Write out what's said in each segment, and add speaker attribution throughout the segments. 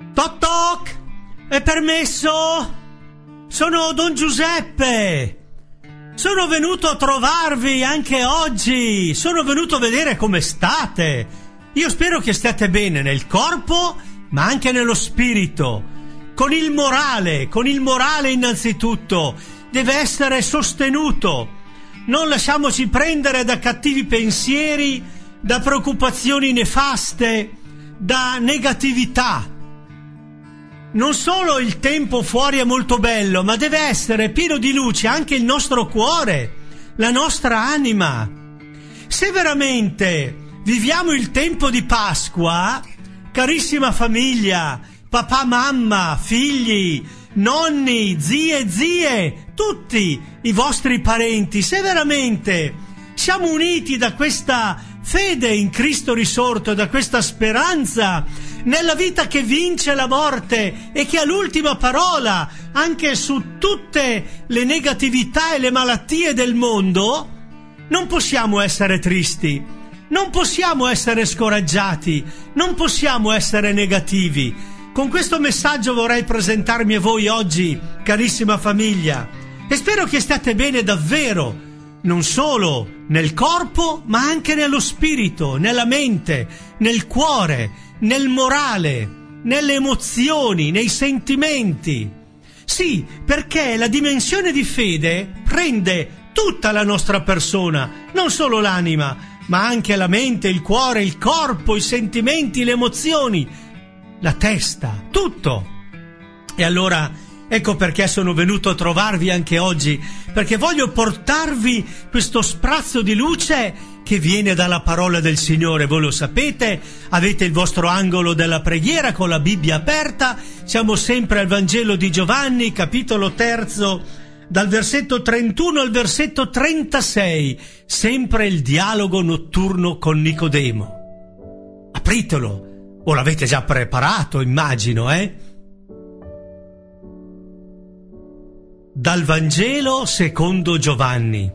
Speaker 1: Toc toc! È permesso? Sono Don Giuseppe. Sono venuto a trovarvi anche oggi. Sono venuto a vedere come state. Io spero che stiate bene nel corpo, ma anche nello spirito. Con il morale innanzitutto. Deve essere sostenuto. Non lasciamoci prendere da cattivi pensieri, da preoccupazioni nefaste, da negatività. Non solo il tempo fuori è molto bello, ma deve essere pieno di luce anche il nostro cuore, la nostra anima. Se veramente viviamo il tempo di Pasqua, carissima famiglia, papà, mamma, figli, nonni, zie, tutti i vostri parenti, se veramente siamo uniti da questa fede in Cristo risorto, da questa speranza nella vita che vince la morte e che ha l'ultima parola anche su tutte le negatività e le malattie del mondo, non possiamo essere tristi, non possiamo essere scoraggiati, non possiamo essere negativi. Con questo messaggio vorrei presentarmi a voi oggi, carissima famiglia, e spero che stiate bene davvero, non solo nel corpo, ma anche nello spirito, nella mente, nel cuore, nel morale, nelle emozioni, nei sentimenti. Sì, perché la dimensione di fede prende tutta la nostra persona, non solo l'anima, ma anche la mente, il cuore, il corpo, i sentimenti, le emozioni, la testa, tutto. E allora ecco perché sono venuto a trovarvi anche oggi, perché voglio portarvi questo sprazzo di luce che viene dalla parola del Signore. Voi lo sapete, avete il vostro angolo della preghiera con la Bibbia aperta. Siamo sempre al Vangelo di Giovanni, capitolo 3, dal versetto 31 al versetto 36, sempre il dialogo notturno con Nicodemo. Apritelo, o l'avete già preparato, immagino, Dal Vangelo secondo Giovanni.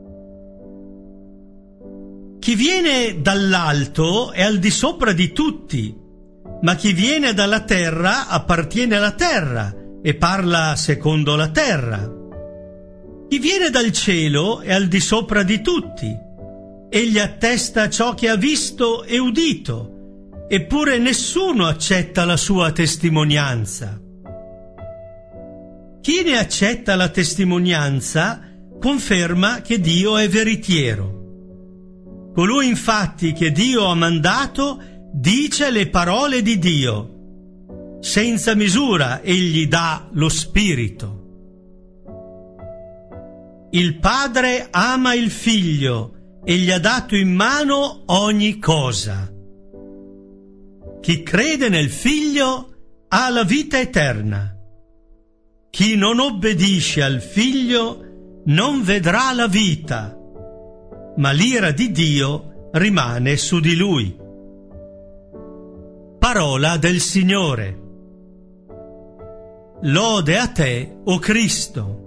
Speaker 1: Chi viene dall'alto è al di sopra di tutti, ma chi viene dalla terra appartiene alla terra e parla secondo la terra. Chi viene dal cielo è al di sopra di tutti. Egli attesta ciò che ha visto e udito, eppure nessuno accetta la sua testimonianza. Chi ne accetta la testimonianza conferma che Dio è veritiero. Colui infatti che Dio ha mandato dice le parole di Dio. Senza misura egli dà lo Spirito. Il Padre ama il Figlio e gli ha dato in mano ogni cosa. Chi crede nel Figlio ha la vita eterna. Chi non obbedisce al Figlio non vedrà la vita, ma l'ira di Dio rimane su di lui. Parola del Signore. Lode a te, o Cristo.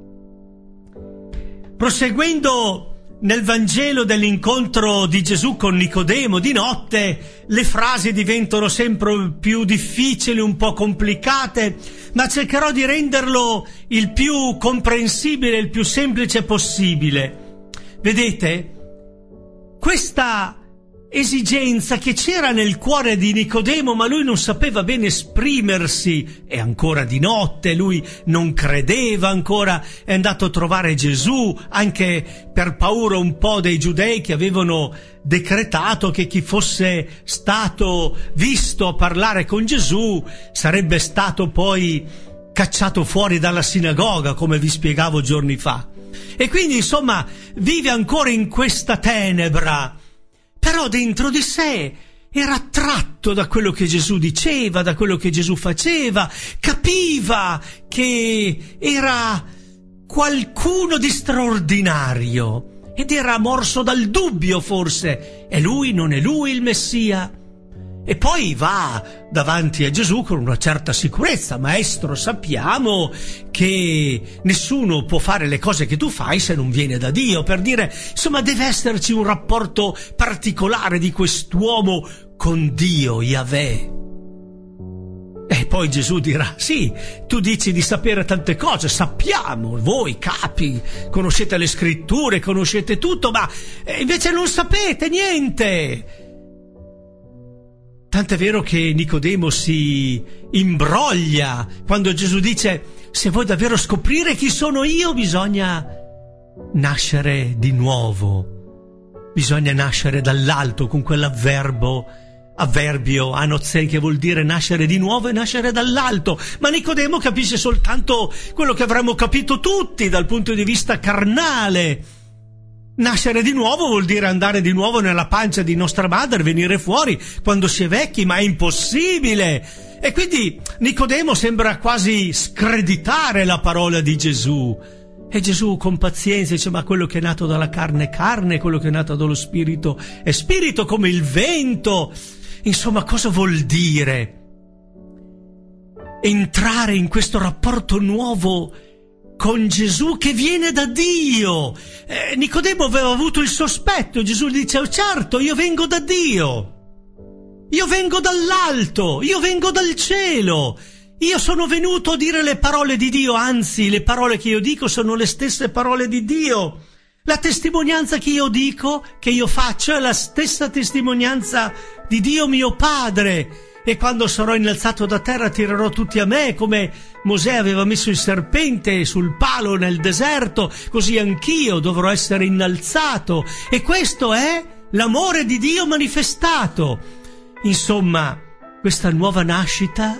Speaker 1: Proseguendo nel Vangelo dell'incontro di Gesù con Nicodemo di notte, le frasi diventano sempre più difficili, un po' complicate, ma cercherò di renderlo il più comprensibile, il più semplice possibile. Vedete, questa esigenza che c'era nel cuore di Nicodemo, ma lui non sapeva bene esprimersi, è ancora di notte, lui non credeva ancora, è andato a trovare Gesù, anche per paura un po' dei giudei che avevano decretato che chi fosse stato visto a parlare con Gesù sarebbe stato poi cacciato fuori dalla sinagoga, come vi spiegavo giorni fa. E quindi insomma vive ancora in questa tenebra, però dentro di sé era attratto da quello che Gesù diceva, da quello che Gesù faceva, capiva che era qualcuno di straordinario ed era morso dal dubbio forse, è lui, non è lui il Messia? E poi va davanti a Gesù con una certa sicurezza: Maestro, sappiamo che nessuno può fare le cose che tu fai se non viene da Dio, per dire, insomma, deve esserci un rapporto particolare di quest'uomo con Dio, Yahweh. E poi Gesù dirà: sì, tu dici di sapere tante cose, sappiamo, voi capi, conoscete le scritture, conoscete tutto, ma invece non sapete niente. Tant'è vero che Nicodemo si imbroglia quando Gesù dice: se vuoi davvero scoprire chi sono io, bisogna nascere di nuovo, bisogna nascere dall'alto, con quell'avverbio anozen, che vuol dire nascere di nuovo e nascere dall'alto. Ma Nicodemo capisce soltanto quello che avremmo capito tutti dal punto di vista carnale. Nascere di nuovo vuol dire andare di nuovo nella pancia di nostra madre, venire fuori quando si è vecchi, ma è impossibile. E quindi Nicodemo sembra quasi screditare la parola di Gesù. E Gesù con pazienza dice: ma quello che è nato dalla carne è carne, quello che è nato dallo spirito è spirito, come il vento. Insomma, cosa vuol dire entrare in questo rapporto nuovo con Gesù che viene da Dio? Nicodemo aveva avuto il sospetto. Gesù gli dice: certo, io vengo da Dio, io vengo dall'alto, io vengo dal cielo, io sono venuto a dire le parole di Dio, anzi le parole che io dico sono le stesse parole di Dio. La testimonianza che io dico, che io faccio, è la stessa testimonianza di Dio mio Padre. E quando sarò innalzato da terra tirerò tutti a me, come Mosè aveva messo il serpente sul palo nel deserto, così anch'io dovrò essere innalzato. E questo è l'amore di Dio manifestato. Insomma, questa nuova nascita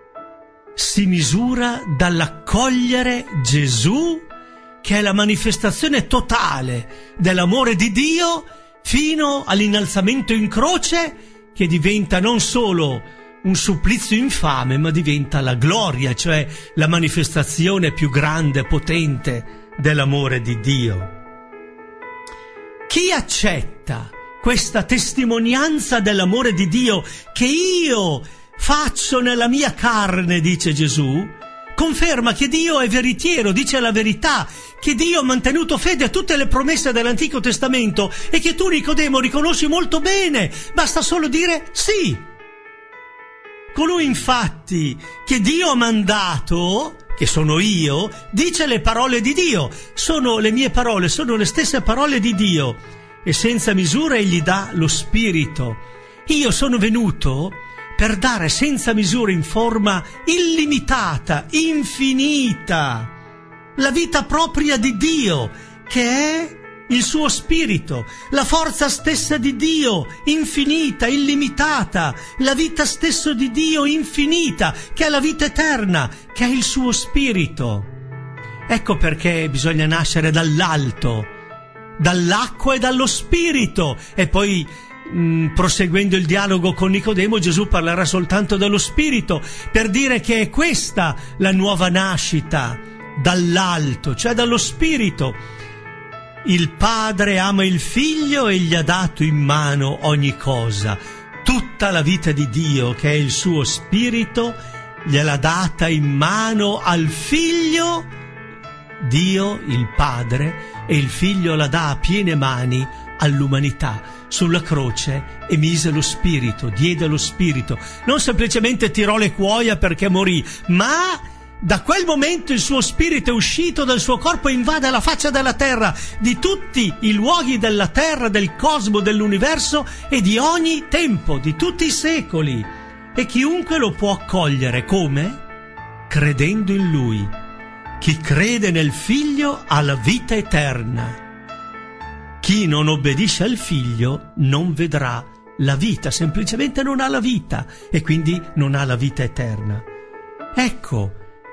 Speaker 1: si misura dall'accogliere Gesù, che è la manifestazione totale dell'amore di Dio, fino all'innalzamento in croce, che diventa non solo un supplizio infame, ma diventa la gloria, cioè la manifestazione più grande e potente dell'amore di Dio. Chi accetta questa testimonianza dell'amore di Dio che io faccio nella mia carne, dice Gesù, conferma che Dio è veritiero, dice la verità, che Dio ha mantenuto fede a tutte le promesse dell'Antico Testamento e che tu, Nicodemo, riconosci molto bene. Basta solo dire sì. Colui infatti che Dio ha mandato, che sono io, dice le parole di Dio. Sono le mie parole, sono le stesse parole di Dio. E senza misura egli dà lo Spirito. Io sono venuto per dare senza misura, in forma illimitata, infinita, la vita propria di Dio, che è il suo Spirito, la forza stessa di Dio, infinita, illimitata, la vita stessa di Dio, infinita, che è la vita eterna, che è il suo Spirito. Ecco perché bisogna nascere dall'alto, dall'acqua e dallo Spirito. E poi, proseguendo il dialogo con Nicodemo, Gesù parlerà soltanto dello Spirito, per dire che è questa la nuova nascita dall'alto, cioè dallo Spirito. Il Padre ama il Figlio e gli ha dato in mano ogni cosa. Tutta la vita di Dio, che è il suo Spirito, gliel'ha data in mano al Figlio. Dio, il Padre, e il Figlio la dà a piene mani all'umanità. Sulla croce emise lo Spirito, diede lo Spirito. Non semplicemente tirò le cuoia perché morì, ma da quel momento il suo Spirito è uscito dal suo corpo e invade la faccia della terra, di tutti i luoghi della terra, del cosmo, dell'universo e di ogni tempo, di tutti i secoli. E chiunque lo può accogliere. Come? Credendo in Lui. Chi crede nel Figlio ha la vita eterna. Chi non obbedisce al Figlio non vedrà la vita, semplicemente non ha la vita e quindi non ha la vita eterna. Ecco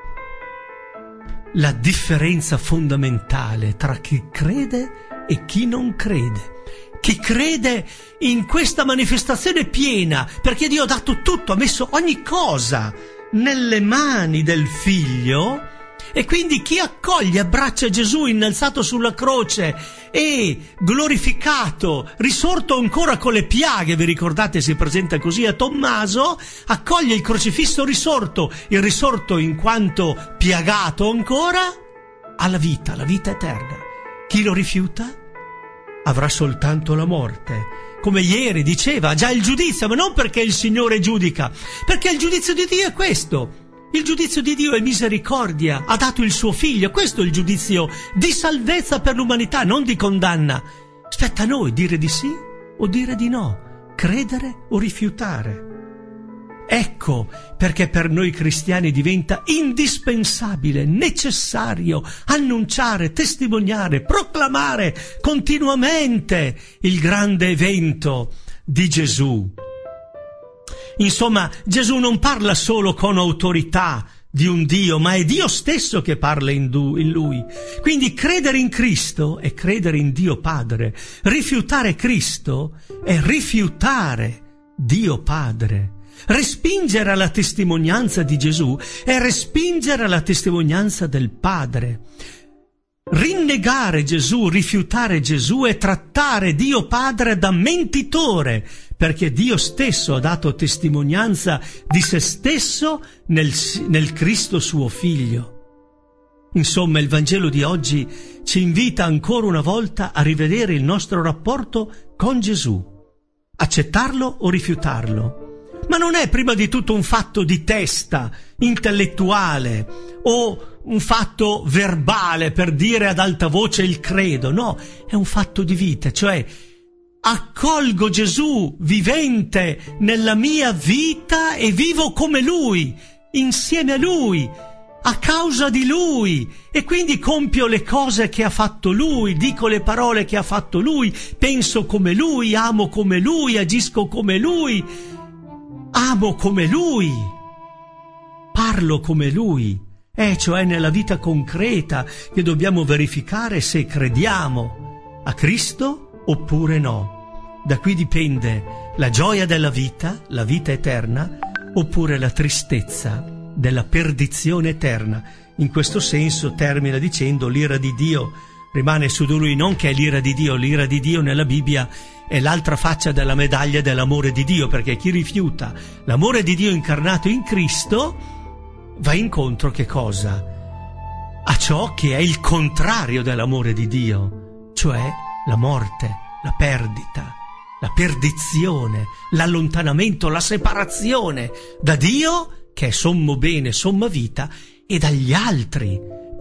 Speaker 1: la differenza fondamentale tra chi crede e chi non crede. Chi crede in questa manifestazione piena, perché Dio ha dato tutto, ha messo ogni cosa nelle mani del Figlio. E quindi chi accoglie, abbraccia Gesù innalzato sulla croce e glorificato, risorto ancora con le piaghe, vi ricordate, si presenta così a Tommaso, accoglie il crocifisso risorto, il risorto in quanto piagato ancora, ha la vita eterna. Chi lo rifiuta avrà soltanto la morte. come ieri diceva, già il giudizio, ma non perché il Signore giudica, perché il giudizio di Dio è questo. Il giudizio di Dio è misericordia, ha dato il suo figlio, questo è il giudizio di salvezza per l'umanità, non di condanna. Spetta a noi dire di sì o dire di no, credere o rifiutare. Ecco perché per noi cristiani diventa indispensabile, necessario annunciare, testimoniare, proclamare continuamente il grande evento di Gesù. Insomma, Gesù non parla solo con autorità di un Dio, ma è Dio stesso che parla in Lui. Quindi credere in Cristo è credere in Dio Padre. Rifiutare Cristo è rifiutare Dio Padre. Respingere alla testimonianza di Gesù è respingere alla testimonianza del Padre. Rinnegare Gesù, rifiutare Gesù è trattare Dio Padre da mentitore, perché Dio stesso ha dato testimonianza di se stesso nel Cristo suo Figlio. Insomma, il Vangelo di oggi ci invita ancora una volta a rivedere il nostro rapporto con Gesù, accettarlo o rifiutarlo. Ma non è prima di tutto un fatto di testa, intellettuale, o un fatto verbale per dire ad alta voce il credo, no, è un fatto di vita, cioè accolgo Gesù vivente nella mia vita e vivo come Lui, insieme a Lui, a causa di Lui, e quindi compio le cose che ha fatto Lui, dico le parole che ha fatto Lui, penso come Lui, amo come Lui, agisco come Lui, amo come Lui, parlo come Lui. Cioè nella vita concreta che dobbiamo verificare se crediamo a Cristo oppure no. Da qui dipende la gioia della vita, la vita eterna, oppure la tristezza della perdizione eterna. In questo senso termina dicendo l'ira di Dio rimane su di lui, non che è l'ira di Dio nella Bibbia è l'altra faccia della medaglia dell'amore di Dio, perché chi rifiuta l'amore di Dio incarnato in Cristo va incontro che cosa? A ciò che è il contrario dell'amore di Dio, cioè la morte, la perdita, la perdizione, l'allontanamento, la separazione da Dio, che è sommo bene, somma vita, e dagli altri,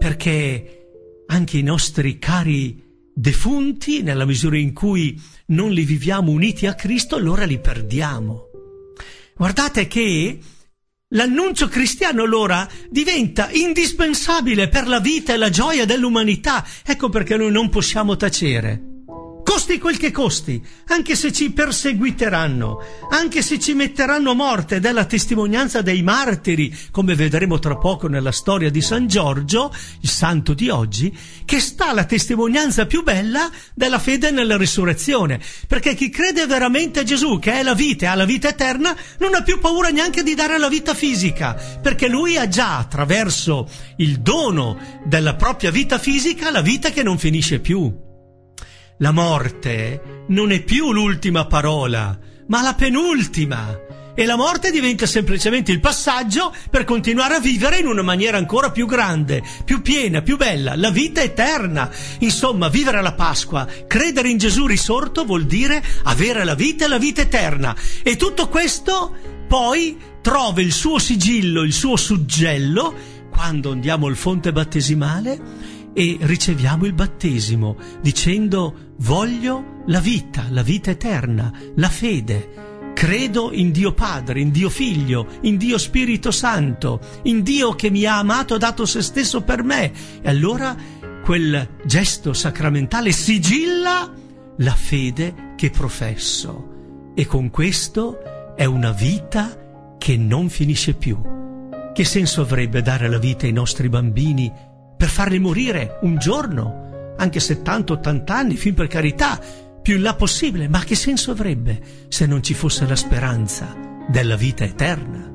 Speaker 1: perché anche i nostri cari defunti, nella misura in cui non li viviamo uniti a Cristo, allora li perdiamo. Guardate che l'annuncio cristiano allora diventa indispensabile per la vita e la gioia dell'umanità. Ecco perché noi non possiamo tacere. Costi quel che costi, anche se ci perseguiteranno, anche se ci metteranno a morte, della testimonianza dei martiri, come vedremo tra poco nella storia di San Giorgio, il santo di oggi, che sta la testimonianza più bella della fede nella risurrezione. Perché chi crede veramente a Gesù, che è la vita e ha la vita eterna, non ha più paura neanche di dare la vita fisica, perché lui ha già, attraverso il dono della propria vita fisica, la vita che non finisce più. La morte non è più l'ultima parola, ma la penultima. E la morte diventa semplicemente il passaggio per continuare a vivere in una maniera ancora più grande, più piena, più bella, la vita eterna. Insomma, vivere la Pasqua, credere in Gesù risorto vuol dire avere la vita e la vita eterna. E tutto questo poi trova il suo sigillo, il suo suggello, quando andiamo al fonte battesimale e riceviamo il battesimo, dicendo voglio la vita eterna, la fede. Credo in Dio Padre, in Dio Figlio, in Dio Spirito Santo, in Dio che mi ha amato e dato se stesso per me. E allora quel gesto sacramentale sigilla la fede che professo. E con questo è una vita che non finisce più. Che senso avrebbe dare la vita ai nostri bambini per farli morire un giorno, anche 70-80 anni, fin per carità, più in là possibile, ma che senso avrebbe se non ci fosse la speranza della vita eterna?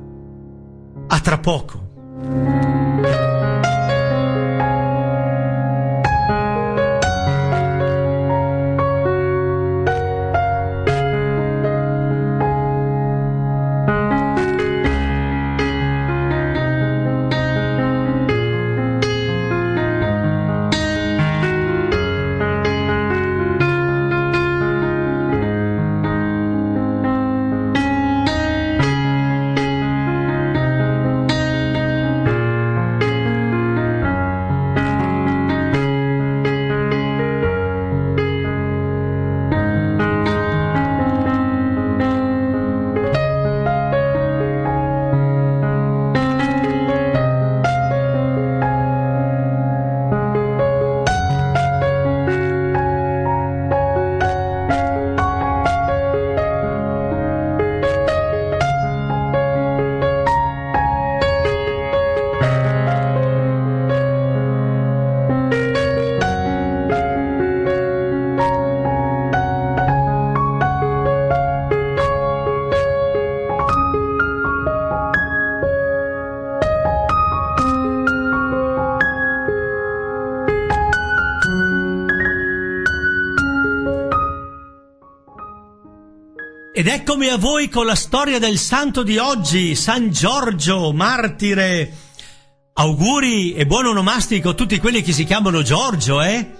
Speaker 1: A tra poco. Ed eccomi a voi con la storia del santo di oggi, San Giorgio, martire. Auguri e buon onomastico a tutti quelli che si chiamano Giorgio, E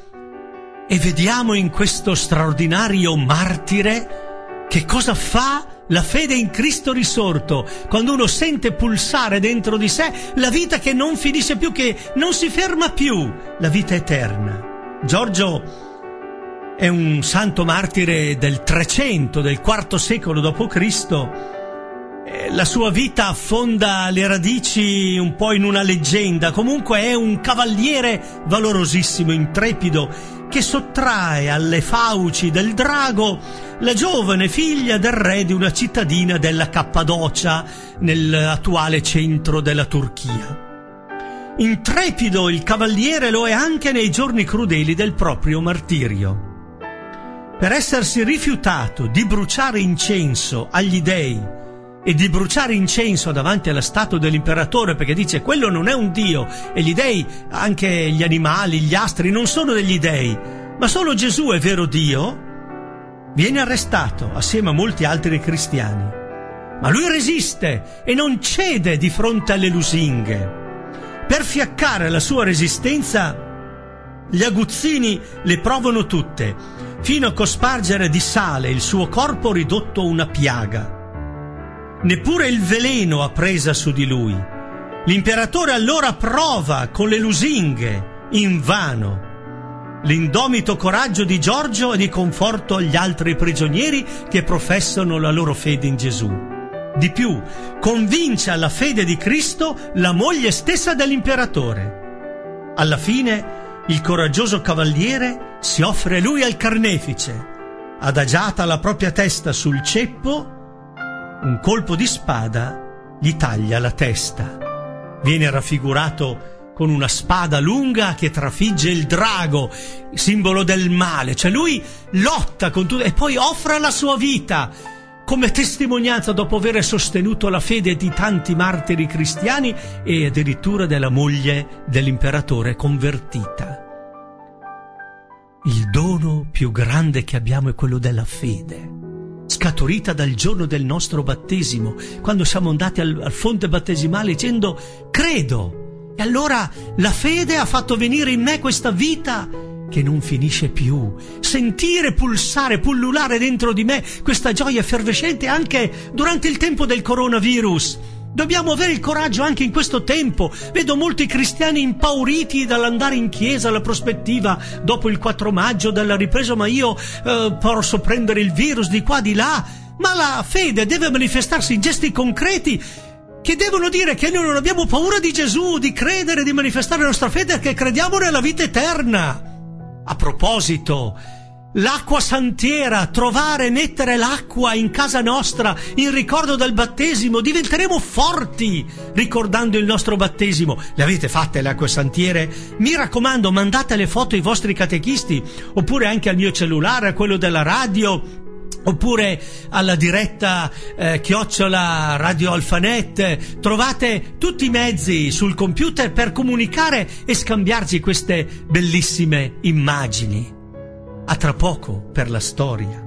Speaker 1: vediamo in questo straordinario martire che cosa fa la fede in Cristo risorto, quando uno sente pulsare dentro di sé la vita che non finisce più, che non si ferma più, la vita eterna. Giorgio è un santo martire del 300, del IV secolo d.C. La sua vita affonda le radici un po' in una leggenda. Comunque è un cavaliere valorosissimo, intrepido, che sottrae alle fauci del drago la giovane figlia del re di una cittadina della Cappadocia, nell'attuale centro della Turchia. Intrepido il cavaliere lo è anche nei giorni crudeli del proprio martirio. Per essersi rifiutato di bruciare incenso agli dei e di bruciare incenso davanti alla statua dell'imperatore, perché dice quello non è un dio, e gli dei, anche gli animali, gli astri, non sono degli dei, ma solo Gesù è vero Dio, viene arrestato assieme a molti altri cristiani. Ma lui resiste e non cede di fronte alle lusinghe. Per fiaccare la sua resistenza, gli aguzzini le provano tutte, fino a cospargere di sale il suo corpo ridotto una piaga. Neppure il veleno ha presa su di lui. L'imperatore allora prova con le lusinghe, invano. L'indomito coraggio di Giorgio è di conforto agli altri prigionieri che professano la loro fede in Gesù. Di più, convince alla fede di Cristo la moglie stessa dell'imperatore. Alla fine, il coraggioso cavaliere si offre lui al carnefice. Adagiata la propria testa sul ceppo, un colpo di spada gli taglia la testa. Viene raffigurato con una spada lunga che trafigge il drago, simbolo del male. Cioè lui lotta con tutto e poi offre la sua vita come testimonianza dopo aver sostenuto la fede di tanti martiri cristiani e addirittura della moglie dell'imperatore convertita. Il dono più grande che abbiamo è quello della fede, scaturita dal giorno del nostro battesimo, quando siamo andati al fonte battesimale dicendo credo, e allora la fede ha fatto venire in me questa vita che non finisce più, sentire pulsare, pullulare dentro di me questa gioia effervescente anche durante il tempo del coronavirus. Dobbiamo avere il coraggio anche in questo tempo. Vedo molti cristiani impauriti dall'andare in chiesa, la prospettiva dopo il 4 maggio della ripresa, ma io posso prendere il virus di qua di là. Ma la fede deve manifestarsi in gesti concreti che devono dire che noi non abbiamo paura di Gesù, di credere, di manifestare la nostra fede, che crediamo nella vita eterna. A proposito, l'acqua santiera, trovare e mettere l'acqua in casa nostra in ricordo del battesimo, diventeremo forti ricordando il nostro battesimo. Le avete fatte le acque santiere? Mi raccomando, mandate le foto ai vostri catechisti, oppure anche al mio cellulare, a quello della radio, oppure alla diretta @ Radio Alphanet. Trovate tutti i mezzi sul computer per comunicare e scambiarci queste bellissime immagini. A tra poco per la storia.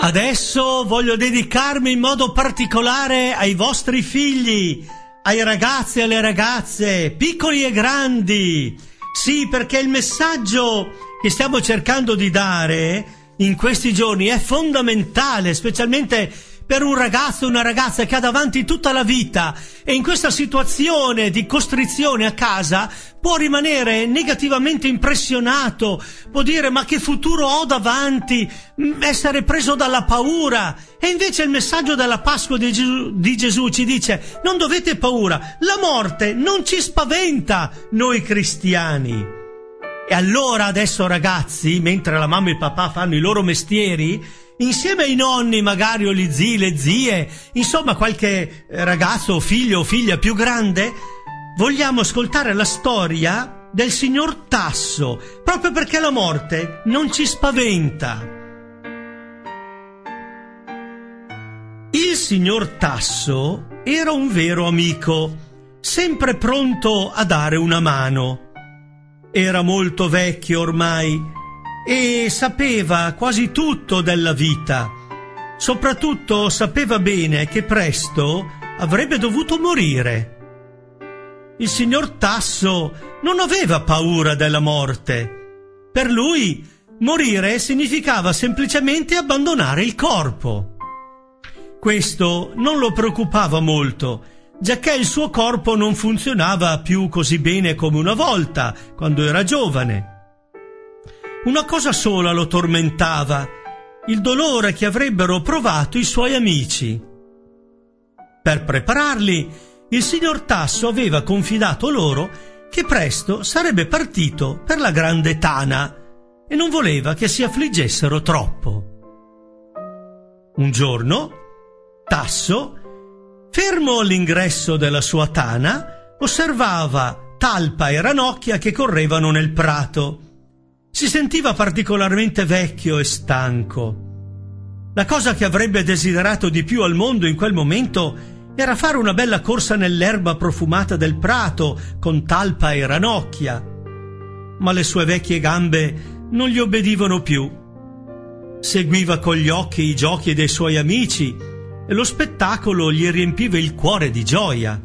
Speaker 1: Adesso voglio dedicarmi in modo particolare ai vostri figli, ai ragazzi e alle ragazze, piccoli e grandi. Sì, perché il messaggio che stiamo cercando di dare in questi giorni è fondamentale, specialmente per un ragazzo e una ragazza che ha davanti tutta la vita e in questa situazione di costrizione a casa può rimanere negativamente impressionato, può dire: ma che futuro ho davanti, essere preso dalla paura. E invece il messaggio della Pasqua di Gesù ci dice: non dovete paura, la morte non ci spaventa noi cristiani. E allora adesso, ragazzi, mentre la mamma e il papà fanno i loro mestieri, insieme ai nonni magari, o gli zii, le zie, insomma qualche ragazzo o figlio o figlia più grande, vogliamo ascoltare la storia del signor Tasso, proprio perché la morte non ci spaventa. Il signor Tasso era un vero amico, sempre pronto a dare una mano. Era molto vecchio ormai e sapeva quasi tutto della vita. Soprattutto sapeva bene che presto avrebbe dovuto morire. Il signor Tasso non aveva paura della morte. Per lui morire significava semplicemente abbandonare il corpo. Questo non lo preoccupava molto, giacché il suo corpo non funzionava più così bene come una volta, quando era giovane. Una cosa sola lo tormentava: il dolore che avrebbero provato i suoi amici. Per prepararli, il signor Tasso aveva confidato loro che presto sarebbe partito per la grande tana e non voleva che si affliggessero troppo. Un giorno, Tasso, fermo all'ingresso della sua tana, osservava Talpa e Ranocchia che correvano nel prato. Si sentiva particolarmente vecchio e stanco. La cosa che avrebbe desiderato di più al mondo in quel momento era fare una bella corsa nell'erba profumata del prato con Talpa e Ranocchia. Ma le sue vecchie gambe non gli obbedivano più. Seguiva con gli occhi i giochi dei suoi amici e lo spettacolo gli riempiva il cuore di gioia.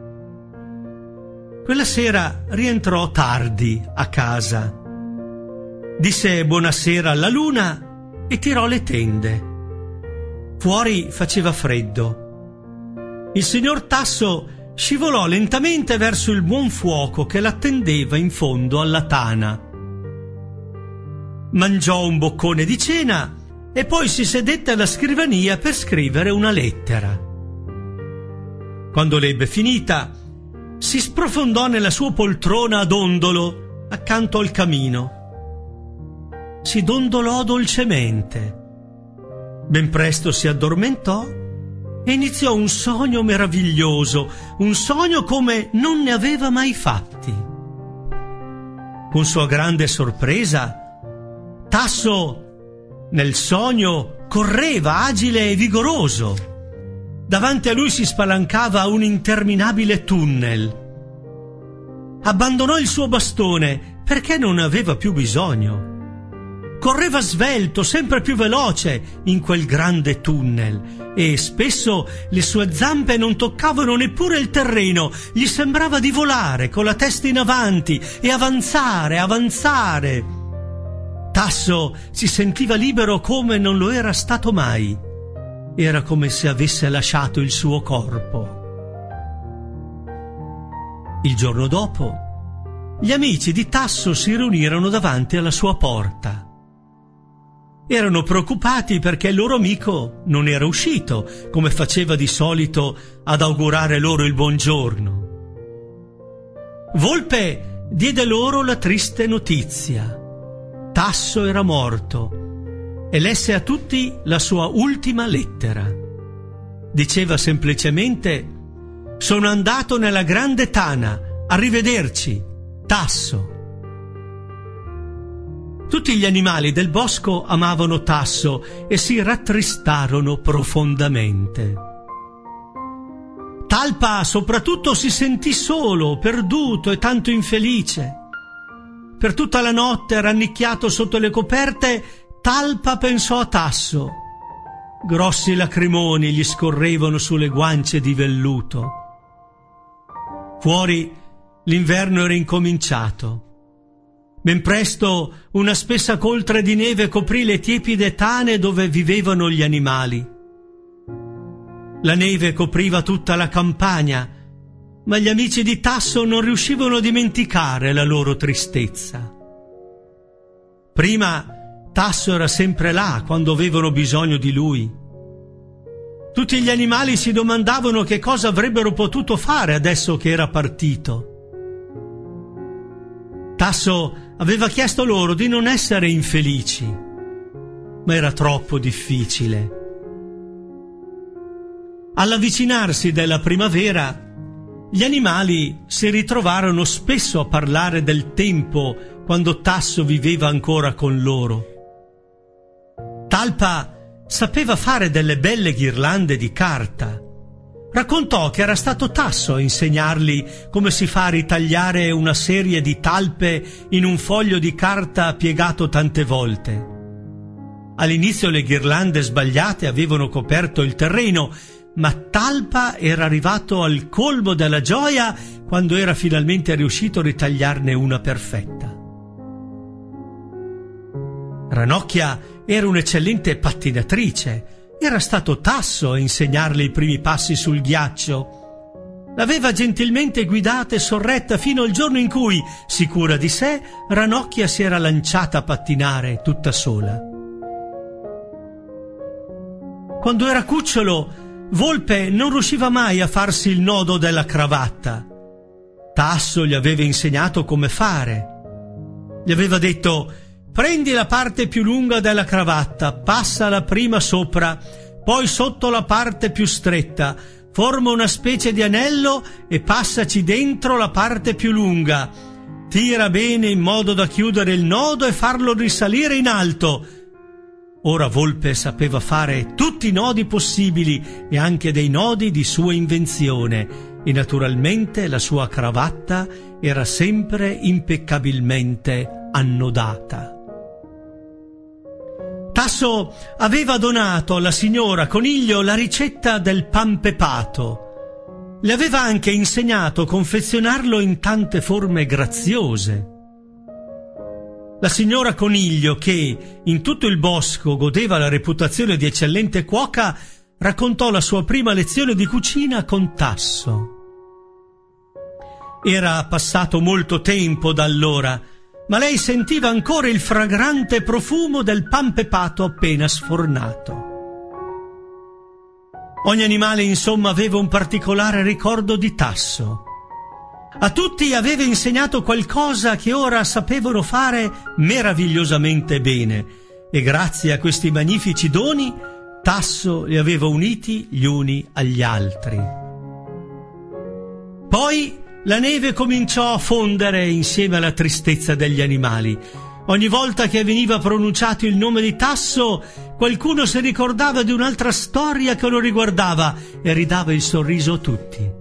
Speaker 1: Quella sera rientrò tardi a casa. Disse buonasera alla luna e tirò le tende. Fuori faceva freddo. Il signor Tasso scivolò lentamente verso il buon fuoco che l'attendeva in fondo alla tana. Mangiò un boccone di cena e poi si sedette alla scrivania per scrivere una lettera. Quando l'ebbe finita, si sprofondò nella sua poltrona a dondolo accanto al camino. Si dondolò dolcemente. Ben presto si addormentò e iniziò un sogno meraviglioso, un sogno come non ne aveva mai fatti. Con sua grande sorpresa, Tasso nel sogno correva agile e vigoroso. Davanti a lui si spalancava un interminabile tunnel. Abbandonò il suo bastone perché non ne aveva più bisogno. Correva svelto, sempre più veloce in quel grande tunnel e spesso le sue zampe non toccavano neppure il terreno. Gli sembrava di volare con la testa in avanti e avanzare. Tasso si sentiva libero come non lo era stato mai. Era come se avesse lasciato il suo corpo. Il giorno dopo, gli amici di Tasso si riunirono davanti alla sua porta. Erano preoccupati perché il loro amico non era uscito, come faceva di solito ad augurare loro il buongiorno. Volpe diede loro la triste notizia. Tasso era morto e lesse a tutti la sua ultima lettera. Diceva semplicemente: «Sono andato nella grande tana, arrivederci, Tasso». Tutti gli animali del bosco amavano Tasso e si rattristarono profondamente. Talpa soprattutto si sentì solo, perduto e tanto infelice. Per tutta la notte, rannicchiato sotto le coperte, Talpa pensò a Tasso Grossi lacrimoni gli scorrevano sulle guance di velluto. Fuori l'inverno era incominciato. Ben presto una spessa coltre di neve coprì le tiepide tane dove vivevano gli animali. La neve copriva tutta la campagna, ma gli amici di Tasso non riuscivano a dimenticare la loro tristezza. Prima Tasso era sempre là quando avevano bisogno di lui. Tutti gli animali si domandavano che cosa avrebbero potuto fare adesso che era partito. Tasso aveva chiesto loro di non essere infelici, ma era troppo difficile. All'avvicinarsi della primavera, gli animali si ritrovarono spesso a parlare del tempo quando Tasso viveva ancora con loro. Talpa sapeva fare delle belle ghirlande di carta. Raccontò che era stato Tasso a insegnargli come si fa a ritagliare una serie di talpe in un foglio di carta piegato tante volte. All'inizio le ghirlande sbagliate avevano coperto il terreno, ma Talpa era arrivato al colmo della gioia quando era finalmente riuscito a ritagliarne una perfetta. Ranocchia era un'eccellente pattinatrice. Era stato Tasso a insegnarle i primi passi sul ghiaccio. L'aveva gentilmente guidata e sorretta fino al giorno in cui, sicura di sé, Ranocchia si era lanciata a pattinare tutta sola. Quando era cucciolo, Volpe non riusciva mai a farsi il nodo della cravatta. Tasso gli aveva insegnato come fare. Gli aveva detto: prendi la parte più lunga della cravatta, passala prima sopra, poi sotto la parte più stretta, forma una specie di anello e passaci dentro la parte più lunga. Tira bene in modo da chiudere il nodo e farlo risalire in alto. Ora Volpe sapeva fare tutti i nodi possibili e anche dei nodi di sua invenzione, e naturalmente la sua cravatta era sempre impeccabilmente annodata. Tasso aveva donato alla signora Coniglio la ricetta del pan pepato. Le aveva anche insegnato a confezionarlo in tante forme graziose. La signora Coniglio, che in tutto il bosco godeva la reputazione di eccellente cuoca, raccontò la sua prima lezione di cucina con Tasso. Era passato molto tempo da allora, ma lei sentiva ancora il fragrante profumo del pan pepato appena sfornato. Ogni animale, insomma, aveva un particolare ricordo di Tasso. A tutti aveva insegnato qualcosa che ora sapevano fare meravigliosamente bene, e grazie a questi magnifici doni Tasso li aveva uniti gli uni agli altri. Poi la neve cominciò a fondere insieme alla tristezza degli animali. Ogni volta che veniva pronunciato il nome di Tasso, qualcuno si ricordava di un'altra storia che lo riguardava e ridava il sorriso a tutti.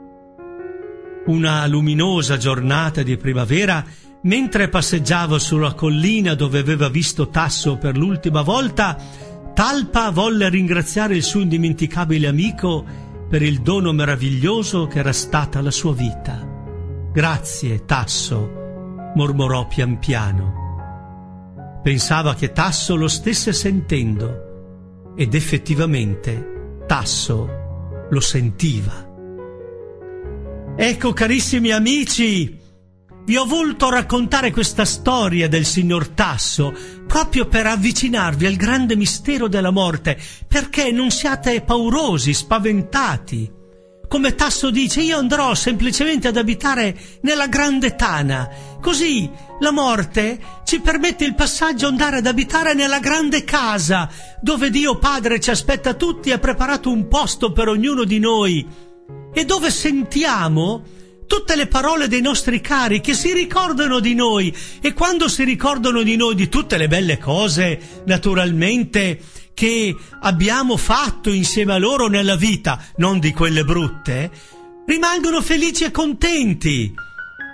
Speaker 1: Una luminosa giornata di primavera, mentre passeggiava sulla collina dove aveva visto Tasso per l'ultima volta, Talpa volle ringraziare il suo indimenticabile amico per il dono meraviglioso che era stata la sua vita. «Grazie, Tasso», mormorò pian piano. Pensava che Tasso lo stesse sentendo, ed effettivamente Tasso lo sentiva. Ecco, carissimi amici, vi ho voluto raccontare questa storia del signor Tasso proprio per avvicinarvi al grande mistero della morte, perché non siate paurosi, spaventati. Come Tasso dice, io andrò semplicemente ad abitare nella grande tana, così la morte ci permette il passaggio andare ad abitare nella grande casa, dove Dio Padre ci aspetta tutti e ha preparato un posto per ognuno di noi, e dove sentiamo tutte le parole dei nostri cari che si ricordano di noi, e quando si ricordano di noi di tutte le belle cose, naturalmente, che abbiamo fatto insieme a loro nella vita, non di quelle brutte, rimangono felici e contenti.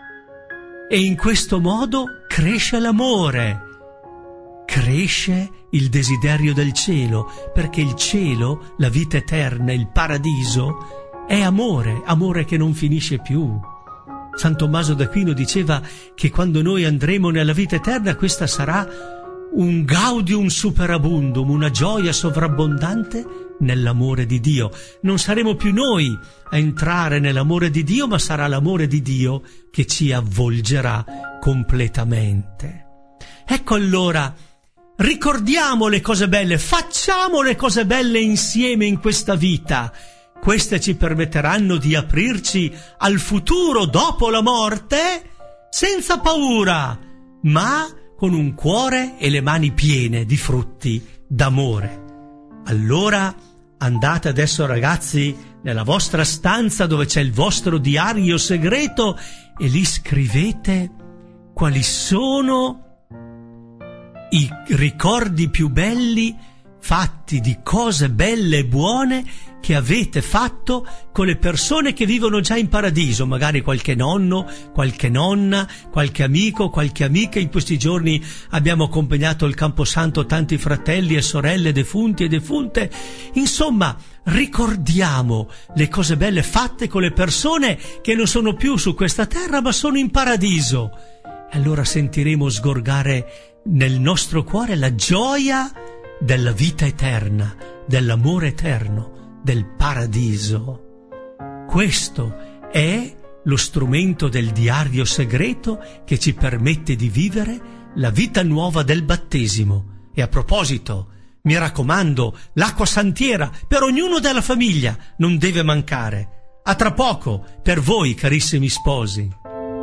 Speaker 1: E in questo modo cresce l'amore, cresce il desiderio del cielo, perché il cielo, la vita eterna, il paradiso, è amore, amore che non finisce più. San Tommaso d'Aquino diceva che quando noi andremo nella vita eterna, questa sarà un gaudium superabundum, una gioia sovrabbondante nell'amore di Dio. Non saremo più noi a entrare nell'amore di Dio, ma sarà l'amore di Dio che ci avvolgerà completamente. Ecco allora, ricordiamo le cose belle, facciamo le cose belle insieme in questa vita. Queste ci permetteranno di aprirci al futuro dopo la morte senza paura, ma con un cuore e le mani piene di frutti d'amore. Allora andate adesso, ragazzi, nella vostra stanza dove c'è il vostro diario segreto e lì scrivete quali sono i ricordi più belli fatti di cose belle e buone che avete fatto con le persone che vivono già in paradiso, magari qualche nonno, qualche nonna, qualche amico, qualche amica. In questi giorni abbiamo accompagnato al Camposanto tanti fratelli e sorelle defunti e defunte. Insomma, ricordiamo le cose belle fatte con le persone che non sono più su questa terra ma sono in paradiso. E allora sentiremo sgorgare nel nostro cuore la gioia della vita eterna, dell'amore eterno, del paradiso. Questo è lo strumento del diario segreto che ci permette di vivere la vita nuova del battesimo. E a proposito, mi raccomando, l'acqua santiera per ognuno della famiglia non deve mancare. A tra poco per voi, carissimi sposi.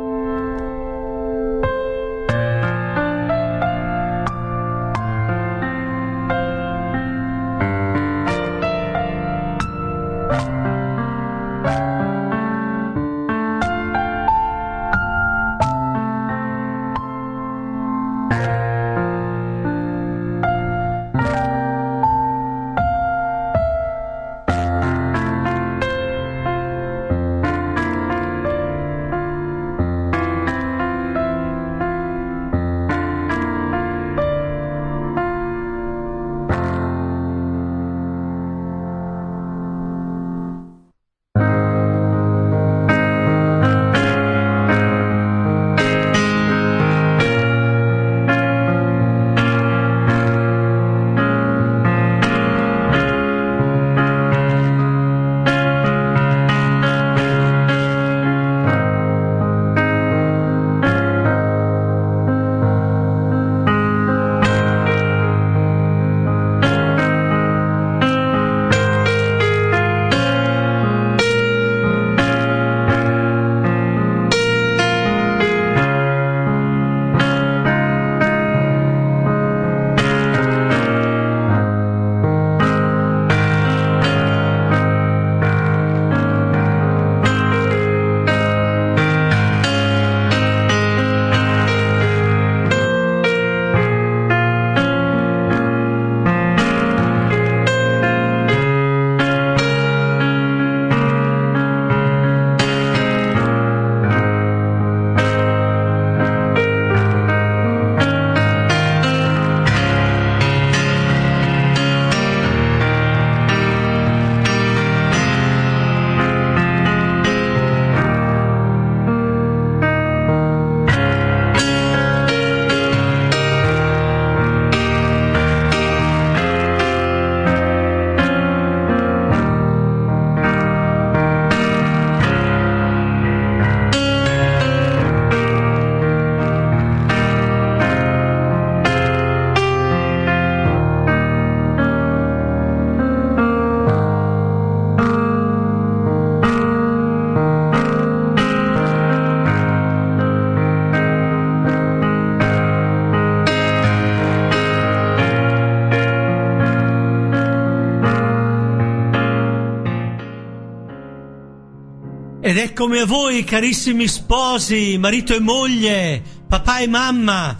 Speaker 1: Ed eccomi a voi, carissimi sposi, marito e moglie, papà e mamma.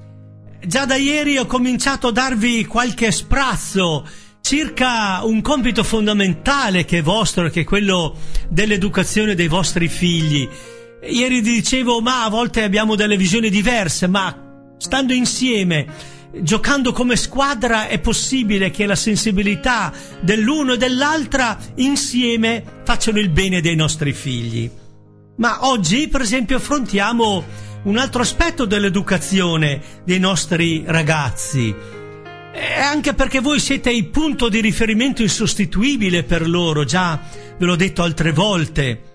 Speaker 1: Già da ieri ho cominciato a darvi qualche sprazzo circa un compito fondamentale che è vostro, che è quello dell'educazione dei vostri figli. Ieri vi dicevo, ma a volte abbiamo delle visioni diverse, ma stando insieme giocando come squadra è possibile che la sensibilità dell'uno e dell'altra insieme facciano il bene dei nostri figli. Ma oggi, per esempio, affrontiamo un altro aspetto dell'educazione dei nostri ragazzi, anche perché voi siete il punto di riferimento insostituibile per loro, già ve l'ho detto altre volte.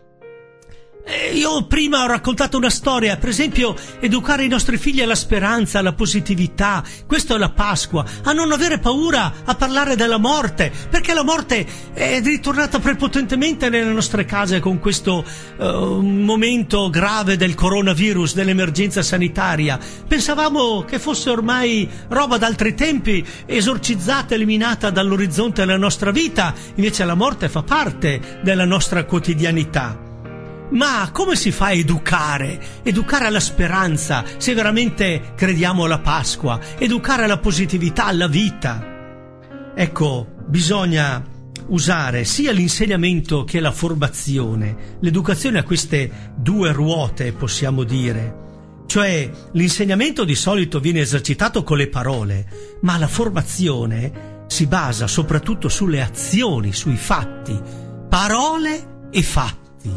Speaker 1: Io prima ho raccontato una storia, per esempio educare i nostri figli alla speranza, alla positività, questo è la Pasqua, a non avere paura a parlare della morte, perché la morte è ritornata prepotentemente nelle nostre case con questo momento grave del coronavirus, dell'emergenza sanitaria. Pensavamo che fosse ormai roba d'altri tempi, esorcizzata, eliminata dall'orizzonte della nostra vita, invece la morte fa parte della nostra quotidianità. Ma come si fa a educare alla speranza, se veramente crediamo alla Pasqua, educare alla positività, alla vita? Ecco, bisogna usare sia l'insegnamento che la formazione. L'educazione ha queste due ruote, possiamo dire. Cioè, l'insegnamento di solito viene esercitato con le parole, ma la formazione si basa soprattutto sulle azioni, sui fatti, parole e fatti.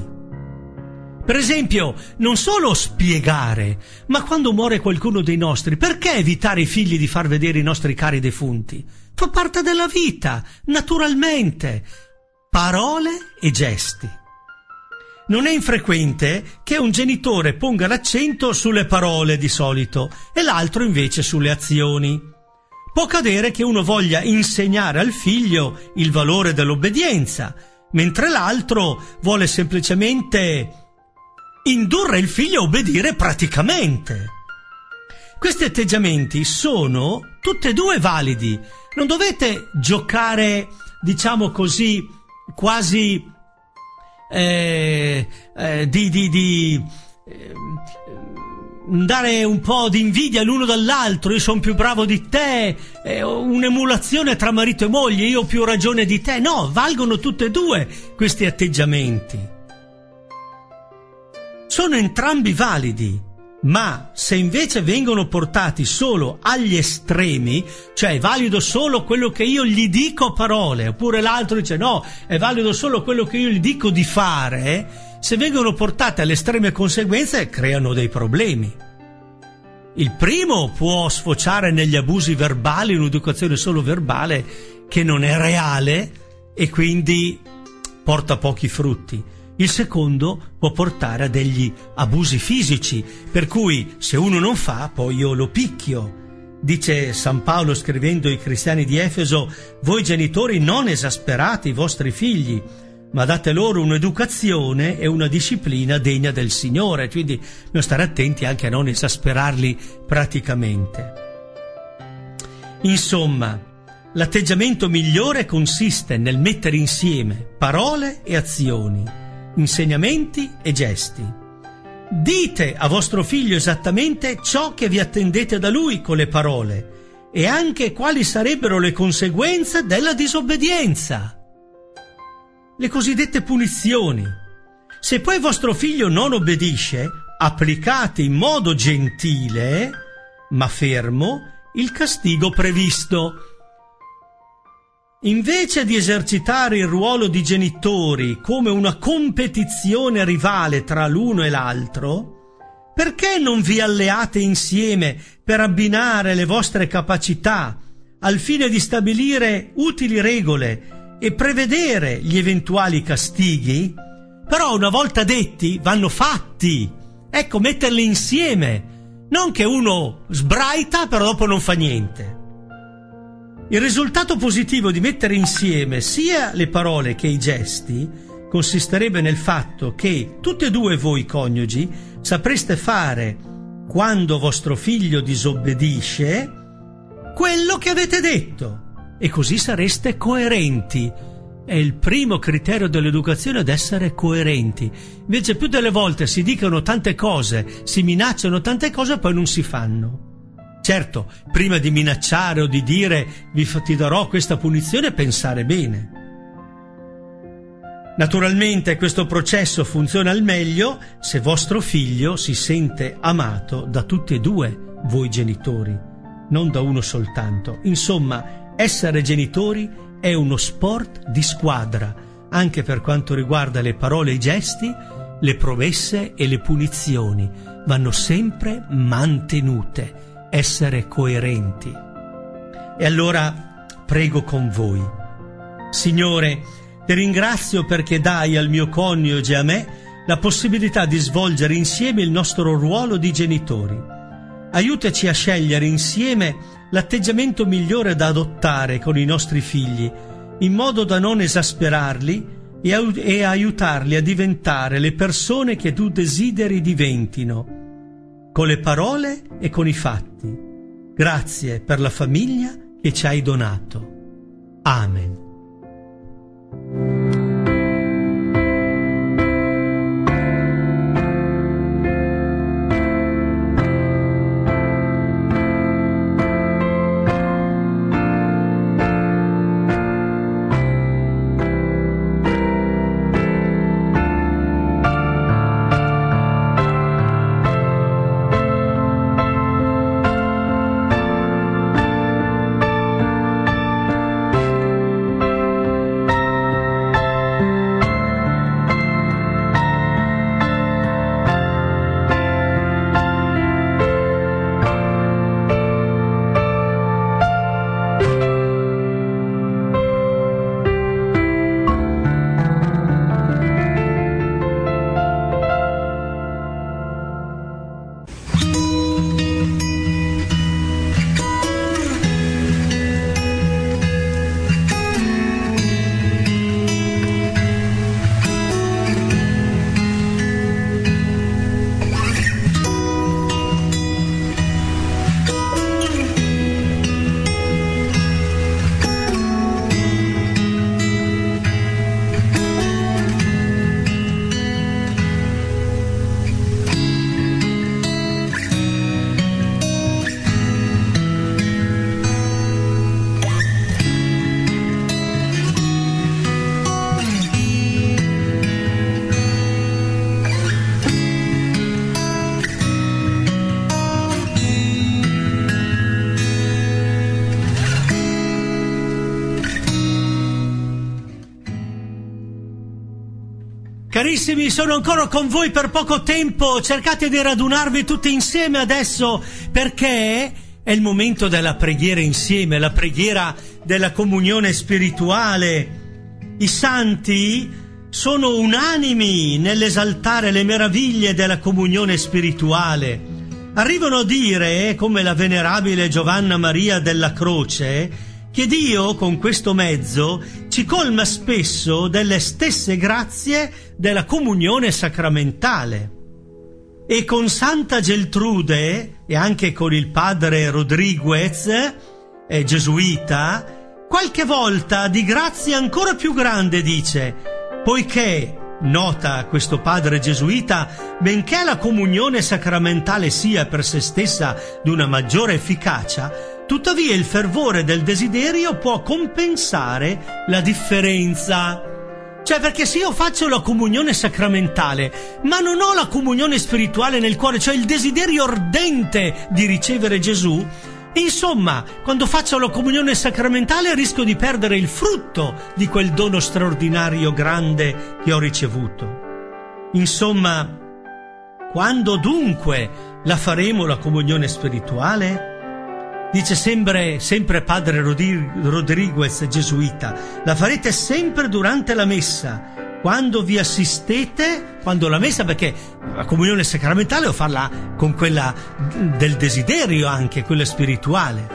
Speaker 1: Per esempio, non solo spiegare, ma quando muore qualcuno dei nostri, perché evitare ai figli di far vedere i nostri cari defunti? Fa parte della vita, naturalmente. Parole e gesti. Non è infrequente che un genitore ponga l'accento sulle parole di solito e l'altro invece sulle azioni. Può accadere che uno voglia insegnare al figlio il valore dell'obbedienza, mentre l'altro vuole semplicemente indurre il figlio a obbedire praticamente. Questi atteggiamenti sono tutti e due validi. Non dovete giocare, diciamo così, quasi dare un po' di invidia l'uno dall'altro. Io sono più bravo di te, un'emulazione tra marito e moglie, io ho più ragione di te. No, valgono tutti e due questi atteggiamenti. Sono entrambi validi, ma se invece vengono portati solo agli estremi, cioè è valido solo quello che io gli dico a parole, oppure l'altro dice no, è valido solo quello che io gli dico di fare, se vengono portate alle estreme conseguenze creano dei problemi. Il primo può sfociare negli abusi verbali, un'educazione solo verbale che non è reale e quindi porta pochi frutti. Il secondo può portare a degli abusi fisici, per cui se uno non fa, poi io lo picchio. Dice San Paolo scrivendo ai cristiani di Efeso: voi genitori non esasperate i vostri figli, ma date loro un'educazione e una disciplina degna del Signore. Quindi bisogna stare attenti anche a non esasperarli praticamente. Insomma, l'atteggiamento migliore consiste nel mettere insieme parole e azioni, insegnamenti e gesti. Dite a vostro figlio esattamente ciò che vi attendete da lui con le parole e anche quali sarebbero le conseguenze della disobbedienza, le cosiddette punizioni. Se poi vostro figlio non obbedisce, applicate in modo gentile ma fermo il castigo previsto. Invece di esercitare il ruolo di genitori come una competizione rivale tra l'uno e l'altro, perché non vi alleate insieme per abbinare le vostre capacità al fine di stabilire utili regole e prevedere gli eventuali castighi? Però una volta detti vanno fatti. Ecco, metterli insieme, non che uno sbraita però dopo non fa niente. Il risultato positivo di mettere insieme sia le parole che i gesti consisterebbe nel fatto che tutti e due voi coniugi sapreste fare, quando vostro figlio disobbedisce, quello che avete detto, e così sareste coerenti. È il primo criterio dell'educazione ad essere coerenti. Invece più delle volte si dicono tante cose, si minacciano tante cose e poi non si fanno. Certo, prima di minacciare o di dire ti darò questa punizione, pensare bene. Naturalmente questo processo funziona al meglio se vostro figlio si sente amato da tutti e due voi genitori. non da uno soltanto. Insomma, essere genitori è uno sport di squadra, anche per quanto riguarda le parole e i gesti, le promesse e le punizioni. Vanno sempre mantenute, essere coerenti. E allora prego con voi. Signore, ti ringrazio perché dai al mio coniuge e a me la possibilità di svolgere insieme il nostro ruolo di genitori. Aiutaci a scegliere insieme l'atteggiamento migliore da adottare con i nostri figli, in modo da non esasperarli e aiutarli a diventare le persone che tu desideri diventino, con le parole e con i fatti. Grazie per la famiglia che ci hai donato. Amen. Carissimi, sono ancora con voi per poco tempo, cercate di radunarvi tutti insieme adesso, perché è il momento della preghiera insieme, la preghiera della comunione spirituale. I santi sono unanimi nell'esaltare le meraviglie della comunione spirituale. Arrivano a dire, come la venerabile Giovanna Maria della Croce, che Dio con questo mezzo ci colma spesso delle stesse grazie della comunione sacramentale. E con Santa Geltrude e anche con il padre Rodriguez, gesuita, qualche volta di grazia ancora più grande dice, poiché, nota questo padre gesuita, benché la comunione sacramentale sia per se stessa di una maggiore efficacia, tuttavia il fervore del desiderio può compensare la differenza. Cioè, perché se io faccio la comunione sacramentale, ma non ho la comunione spirituale nel cuore, cioè il desiderio ardente di ricevere Gesù, insomma, quando faccio la comunione sacramentale rischio di perdere il frutto di quel dono straordinario grande che ho ricevuto. Insomma, quando dunque la faremo la comunione spirituale? Dice sempre padre Rodriguez, gesuita, la farete sempre durante la messa, quando vi assistete, quando la messa, perché la comunione sacramentale devo farla con quella del desiderio anche, quella spirituale.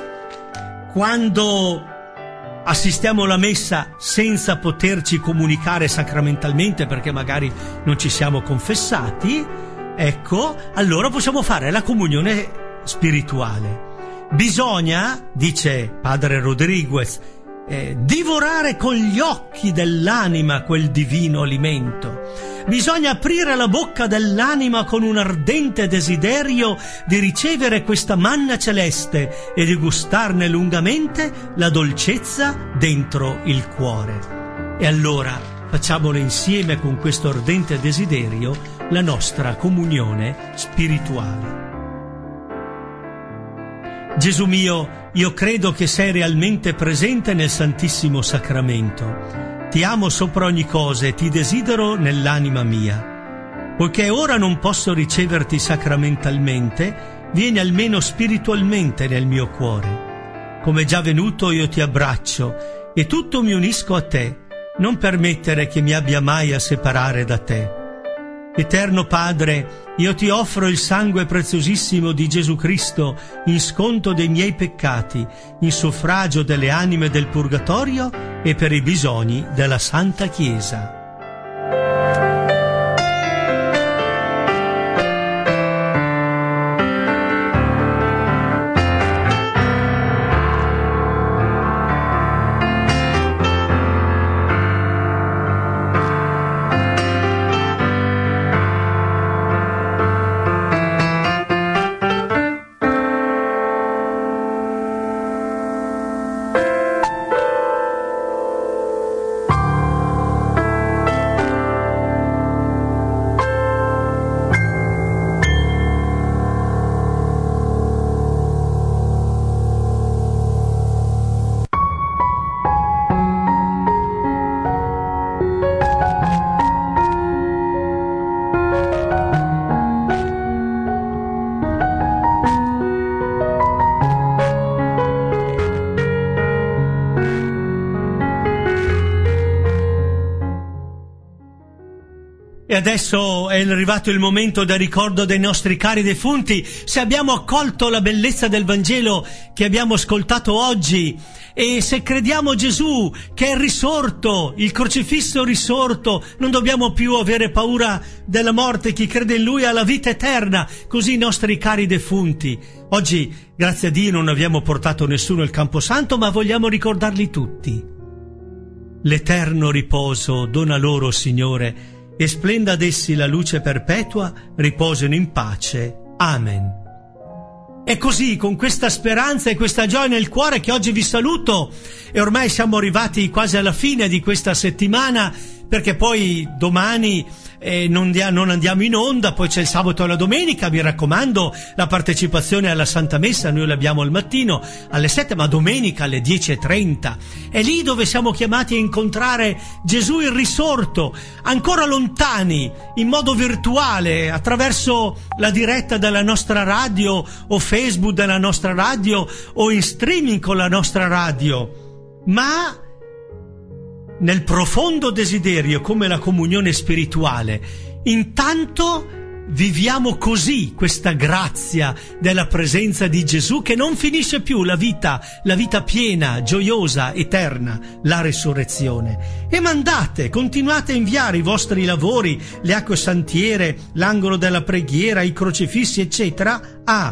Speaker 1: Quando assistiamo alla messa senza poterci comunicare sacramentalmente perché magari non ci siamo confessati, ecco, allora possiamo fare la comunione spirituale. Bisogna, dice padre Rodriguez, divorare con gli occhi dell'anima quel divino alimento. Bisogna aprire la bocca dell'anima con un ardente desiderio di ricevere questa manna celeste e di gustarne lungamente la dolcezza dentro il cuore. E allora facciamolo insieme con questo ardente desiderio la nostra comunione spirituale. Gesù mio, io credo che sei realmente presente nel Santissimo Sacramento. Ti amo sopra ogni cosa e ti desidero nell'anima mia. Poiché ora non posso riceverti sacramentalmente, vieni almeno spiritualmente nel mio cuore. Come già venuto io ti abbraccio e tutto mi unisco a te. Non permettere che mi abbia mai a separare da te. Eterno Padre, io ti offro il sangue preziosissimo di Gesù Cristo in sconto dei miei peccati, in suffragio delle anime del purgatorio e per i bisogni della Santa Chiesa. E adesso è arrivato il momento del ricordo dei nostri cari defunti. Se abbiamo accolto la bellezza del Vangelo che abbiamo ascoltato oggi e se crediamo Gesù che è risorto, il crocifisso risorto, non dobbiamo più avere paura della morte. Chi crede in Lui ha la vita eterna, così i nostri cari defunti. Oggi, grazie a Dio, non abbiamo portato nessuno al Camposanto, ma vogliamo ricordarli tutti. L'eterno riposo dona loro, Signore, e splenda ad essi la luce perpetua, riposino in pace. Amen. E così, con questa speranza e questa gioia nel cuore, che oggi vi saluto, e ormai siamo arrivati quasi alla fine di questa settimana, perché poi domani non andiamo in onda, poi c'è il sabato e la domenica. Mi raccomando, la partecipazione alla Santa Messa noi l'abbiamo al mattino alle 7, ma domenica alle 10:30. È lì dove siamo chiamati a incontrare Gesù il risorto, ancora lontani, in modo virtuale, attraverso la diretta della nostra radio o Facebook della nostra radio o in streaming con la nostra radio, ma nel profondo desiderio, come la comunione spirituale. Intanto viviamo così questa grazia della presenza di Gesù, che non finisce più, la vita piena, gioiosa, eterna, la resurrezione. E continuate a inviare i vostri lavori, le acque santiere, l'angolo della preghiera, i crocifissi, eccetera, a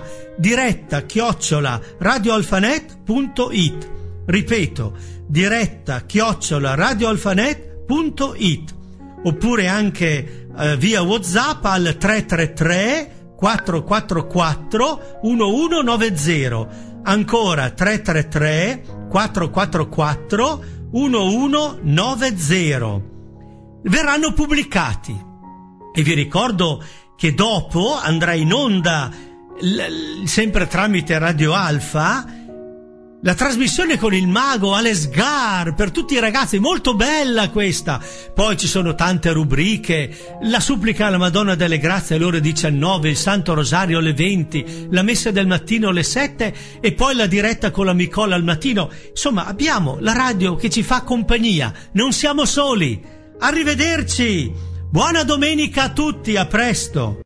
Speaker 1: diretta@radioalfanet.it. Ripeto, diretta@radioalfanet.it, oppure anche via WhatsApp al 333 444 1190. Ancora 333 444 1190. Verranno pubblicati. E vi ricordo che dopo andrà in onda, sempre tramite Radio Alfa, la trasmissione con il mago Ales Gar per tutti i ragazzi, molto bella questa. Poi ci sono tante rubriche: la supplica alla Madonna delle Grazie alle ore 19, il Santo Rosario alle 20, la messa del mattino alle 7 e poi la diretta con la Micola al mattino. Insomma, abbiamo la radio che ci fa compagnia, non siamo soli. Arrivederci, buona domenica a tutti, a presto.